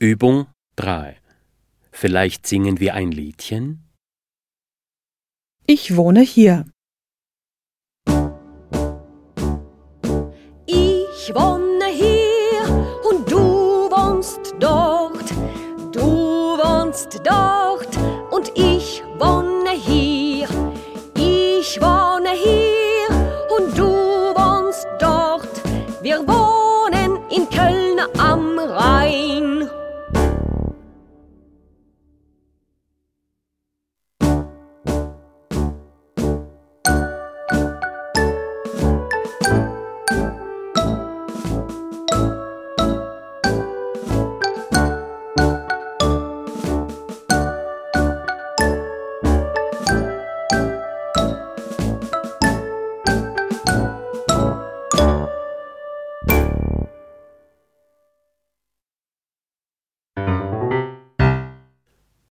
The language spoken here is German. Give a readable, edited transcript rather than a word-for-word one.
Übung 3. Vielleicht singen wir ein Liedchen? Ich wohne hier. Ich wohne hier und du wohnst dort. Du wohnst dort.